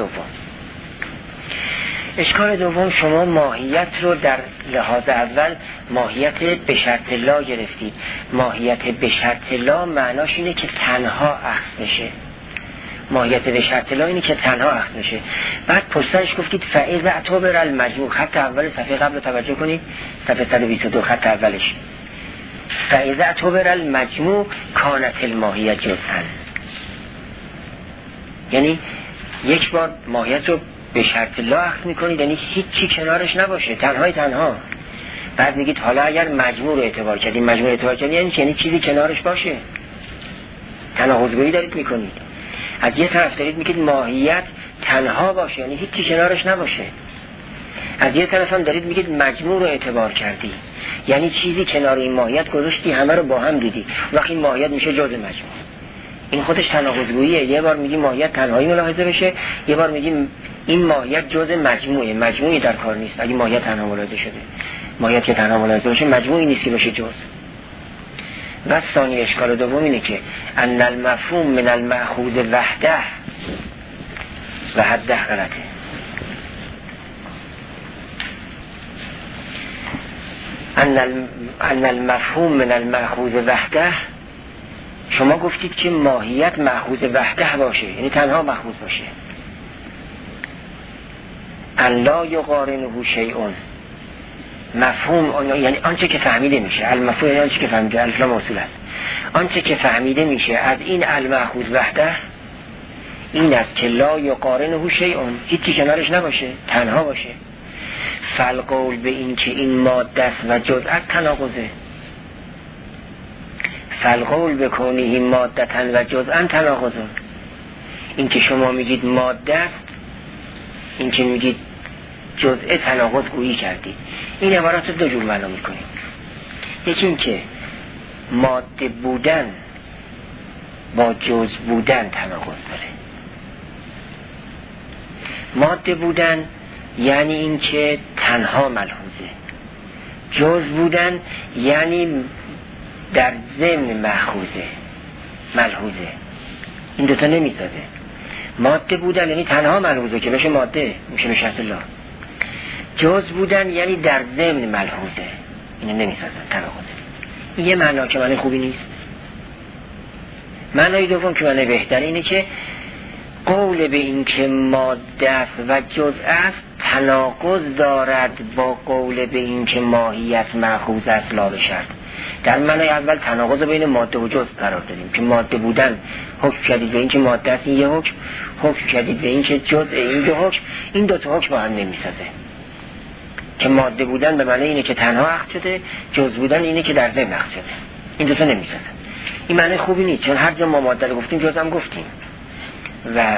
A: اشکال دوم شما ماهیت رو در لحاظ اول ماهیت به شرط لا گرفتید. ماهیت به شرط لا معناش اینه که تنها اخذ بشه. ماهیت به شرط لا اینه که تنها اخذ بشه. بعد پشتش گفتید فاذا اعتبر المجموع، خط اول صفحه قبل رو توجه کنید، صفحه 122 خط اولش. فاذا اعتبر المجموع کانت الماهیت جزءا، یعنی یک بار ماهیت رو به شرط لا اخذ میکنید، یعنی هیچی کنارش نباشه، تنها. بعد میگید حالا اگر مجموع رو اعتبار کردیم، یعنی چیزی کنارش باشه. تناقض‌گویی دارید میکنید. از یه طرف دارید میگید ماهیت تنها باشه، یعنی هیچی کنارش نباشه. از یه طرف هم دارید میگید مجموع رو اعتبار کردی، یعنی چیزی کنار این ماهیت گذاشتی، همه رو با هم دیدی، وقتی ماهیت میشه جزء مجموع. این خودش تناقض‌گوییه. یه بار میگی ماهیت تنهایی ملاحظه بشه، یه بار میگیم این ماهیت جزء مجموعی در کار نیست. اگه ماهیت تنها ملاحظه شده، ماهیت که تنها ملاحظه بشه مجموعی نیست که باشه جزء. و ثانی اشکال دوم اینه که ان المفهوم من المأخوذ وحده غلطه. ان المفهوم من المأخوذ وحده، شما گفتید که ماهیت مأخوذ وحده باشه، یعنی تنها مأخوذ باشه. ان لا یقارنه شیء، مفهوم یعنی آنچه که فهمیده میشه، المفهوم یعنی آنچه که فهمیده، الف لام موصول است، آنچه که فهمیده میشه از این المأخوذ وحده این است که لا یقارنه شیء، هیچی کنارش نباشه، تنها باشه. فالقول به این که این ماده است و جزء تناقضه. فالقول بکنه این مادتن و جزءا تناقضه. این که شما میگید ماده است، این که میگید جزء، تناقض گویی کردید. این عبارات رو دو جور معنا میکنیم. یکی این که ماده بودن با جزء بودن تناقض داره. ماده بودن یعنی این که تنها ملحوظه، جزء بودن یعنی در ضمن ملحوظه. این دوتا نمیزده. ماده بودن یعنی تنها ملحوظه که بشه ماده، میشه به شرط لا. جزء بودن یعنی در ضمن ملحوظه، اینو نمیزدن، تناقضه. این یه معنا که معنی خوبی نیست. معنای دوم که معنی بهتره اینه که قول به این که ماده است و جزء است تناقض دارد با قول به این که ماهیت مأخوذ است لا به شرط. در معنای اول تناقض بین ماده و جزء قرار دادیم که ماده بودن حکم کردید به این که ماده است، این یه حکم، حکم کردید به این که جزء، این دو حکم. این دو تا حکم با هم نمیسازه. که ماده بودن به معنی اینه که تنها اخذ شده، جزء بودن اینه که در ضمن اخذ شده. این دو تا نمیسازه. این معنی خوبی نیست، چون هر جا ما ماده رو گفتیم جزء هم گفتیم. و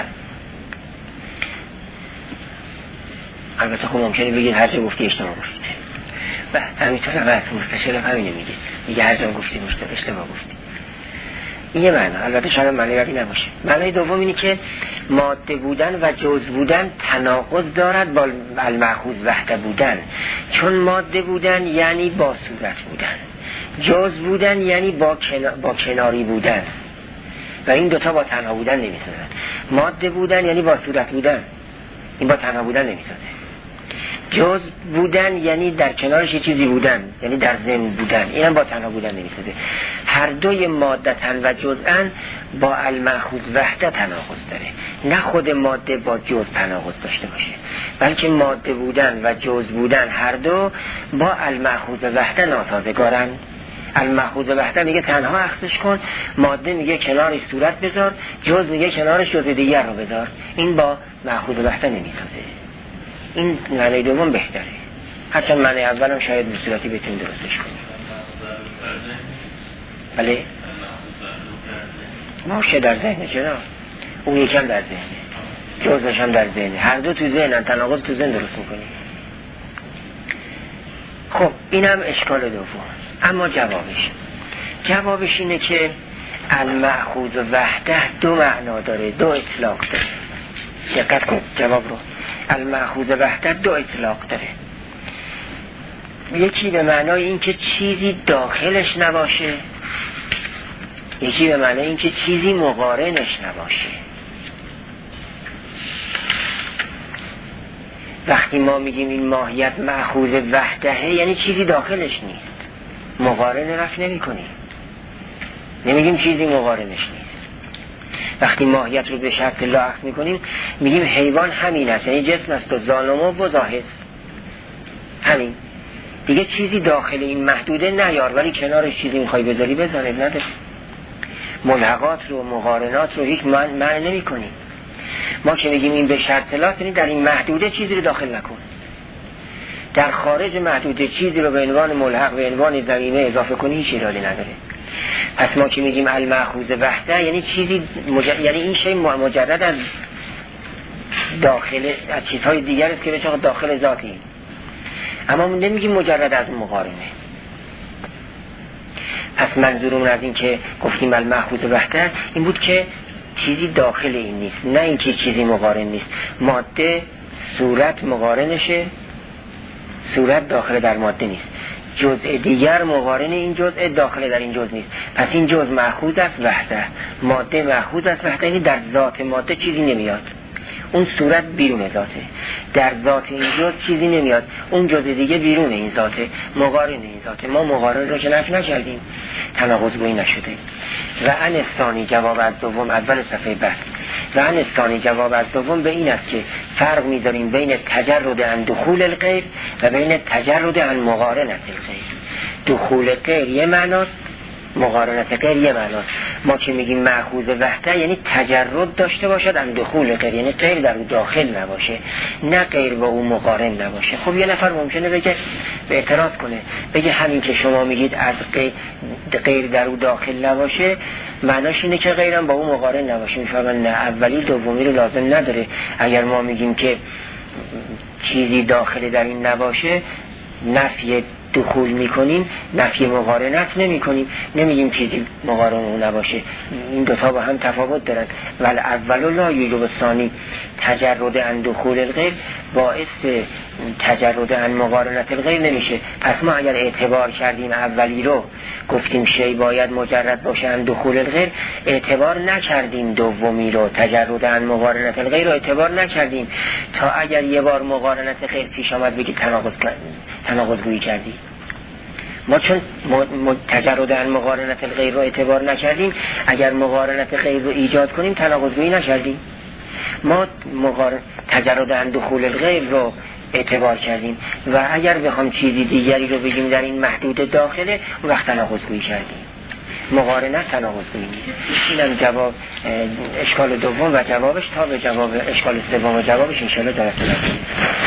A: البته خب ممکنه بگید هر جا گفتی اشتباه گفتی، و همینطور هم مستشار همینه میگه هر جا گفتی اشتباه گفتی. این یه معنی. البته شاید معنی بعدی نباشه. معنی دوم اینه که ماده بودن و جزء بودن تناقض دارد با المأخوذ وحده بودن، چون ماده بودن یعنی با صورت بودن، جزء بودن یعنی با کناری بودن، و این دوتا با تنها بودن نمیسازن. ماده بودن یعنی با صورت بودن، این با تنها بودن نمیسازه. جزء بودن یعنی در کنارش یه چیزی بودن، یعنی در ضمن بودن، این هم با تنها بودن نمیسازه. هر دوی مادتن و جزءن با المأخوذ وحده تناقض داره، نه خود ماده با جزء تناقض داشته باشه، بلکه ماده بودن و جزء بودن هر دو با المأخوذ وحده ناسازگارن. المأخوذ وحده میگه تنها اخذش کن، ماده میگه کنارش صورت بذار، جزء میگه کنارش جزء دیگر رو بذار. این با مأخوذ وحده نمیسازه. این معنی دوم بهتره، حتی معنی اولم شاید به صورتی بتونیم درستش کنیم. بله باشه در ذهنه، چرا؟ اون یکم در ذهنه، جزءش هم در ذهنه، هر دو تو ذهنن، تناقض تو ذهن درست میکنیم. خب اینم اشکال دوم. اما جوابش اینه که المأخوذ وحده دو معنا داره، دو اطلاق داره. دقت کن جواب رو. المأخوذ وحده دو اطلاق داره. یکی به معنای این که چیزی داخلش نباشه، یکی به معنای این که چیزی مقارنش نباشه. وقتی ما میگیم این ماهیت مأخوذ وحده یعنی چیزی داخلش نیست، مقارن رفت نمی کنیم، نمیگیم چیزی مقارنش نیست. وقتی ماهیت رو به شرط لا اخذ میکنیم میگیم حیوان همین است، یعنی جسم است و ظالمه و ظاهر، همین دیگه چیزی داخل این محدوده نیار، ولی کنارش چیزی میخوای بذاری بذاره، نداره. ملحقات رو مقارنات رو هیچ معنی نمی کنیم. ما که میگیم این به شرط لا، یعنی در این محدوده چیزی رو داخل نکن، در خارج محدوده چیزی رو به عنوان ملحق به عنوان ضمیمه اضافه کنی هیچ ایرادی نداره. پس ما که میگیم المأخوذ وحده یعنی چیزی یعنی این شی مجرد از داخل از چیزهای دیگر است که به چه داخل ذاتی، اما ما نمیگیم مجرد از مقارنه. پس منظورمون از این که گفتیم المأخوذ وحده این بود که چیزی داخل این نیست، نه اینکه چیزی مقارن نیست. ماده صورت مقارنشه، صورت داخل در ماده نیست، جزء دیگر مقارن این جزء داخل در این جزء نیست. پس این جزء مأخوذ است وحده، ماده مأخوذ است وحده، یعنی در ذات ماده چیزی نمیاد، اون صورت بیرون ذاته، در ذات این جزء چیزی نمیاد، اون جزء دیگه بیرون این ذاته، مقارن این ذاته. ما مقارن رو که نفی نکردیم، تناقض گویی نشده. و ان الثانی جواب از دوم، اول صفحه بحث. و ان الثانی جواب از دوم به این است که فرق می‌ذاریم بین تجرد عن دخول الغیر و بین تجرد عن مقارنت الغیر. دخول غیر یه معناست، مقارنت غیر یه معناست. ما که میگیم مأخوذ وحده یعنی تجرد داشته باشد عن دخول غیر، یعنی غیر در او داخل نباشه، نه غیر با او مقارن نباشه. خب یه نفر ممکنه بگه به اعتراض کنه، بگه همین که شما میگید از غیر در او داخل نباشه معناش اینه که غیرم با او مقارن نباشه. میفهمن نه، اولی دومی رو لازم نداره. اگر ما میگیم که چیزی داخل در این نباشه نفی دخول میکنیم، نفی مقارنت نمی کنیم، نمیگیم چیزی مقارن اون نباشه. این دوتا با هم تفاوت دارن. ولی اول لا یوجب الثانی، تجرد عن دخول الغیر باعث تجرد عن مقارنت الغیر نمیشه. پس ما اگر اعتبار کردیم اولی رو گفتیم شی باید مجرد باشه عن دخول الغیر، اعتبار نکردیم دومی رو تجرد عن مقارنت الغیر رو اعتبار نکردیم تا اگر یه بار مقارنت غیر پیش آمد بگی تناقض گویی کردی. ما چون تجرد عن مقارنت الغیر رو اعتبار نکردیم، اگر مقارنت غیر رو ایجاد کنیم تناقض گویی نکردیم. ما تجرد عن دخول الغیر رو اعتبار کردیم و اگر بخوام چیزی دیگری رو بگیم در این محدود داخله اون وقت تناقض گویی کردیم. مقارنت تناقض گویی نیست. اینم جواب اشکال دوم و جوابش. تا به جواب اشکال سوم و جوابش انشاءالله در اطلاع